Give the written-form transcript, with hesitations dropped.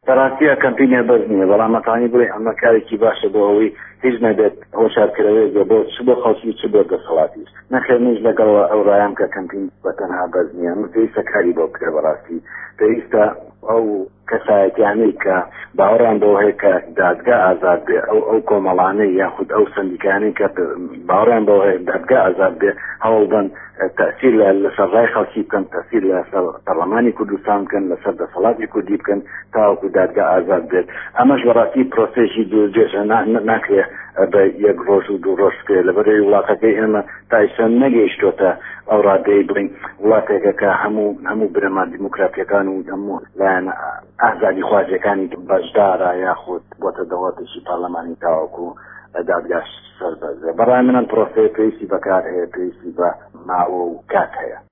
بەڕاستیە کەمپینە بەس نییە بەڵام مەتوانی بڵێ ئەمە کارێکی باشە بۆ ئەوەی هیچ نەبێت هۆشارکردەوەی بۆ چ بۆ خەڵکی چ بۆ دەسەڵاتیش نەخێر نیش لەگەڵ ئەو ڕایام کە کەمپین بەتەنها بەس نییە پێویستە کاری بۆ بکرێ بەڕاستی پێویستە ئەو کەسایەتیانەی کە باوەڕیان بۆ هەیە کە دادگا ئازاد بێ ئەو کۆمەڵانەی یاخود ئەو سندیکانەی کە باوەڕیان بۆ هەیە دادگا ئازاد بێ هەوڵدەن تأثیر لەسەر ڕای خەڵکی بکەن تأثیر لەسەر پەرلەمانی کوردستان بکەن لەسەر دەسەڵاتی کوردی بکەن تاوەکو دادگا ئازاد بێت ئەمەش بەڕاستی پرۆسێژی دوورجێژە ناکرێت بە یەک ڕۆژ و دوو ڕۆژ بکرێت لەبەرەوەی وڵاتەکەی ئێمە تا ئێستا نەگەیشتۆتە ئەو ڕادەی بڵین وڵاتێکە کە هەموو برەما دیموکراتیەکان و هەموو لایەن ئازادی خواجەکانی بەشدارە یاخود بۆتە دەوڵەتێکی پارلەمانی تاوەکو دادگاش سەربەزە بەڕای منم پرۆسەیە پێویستی بەکار هەیە پێویستی بە ماوە و کات هەیە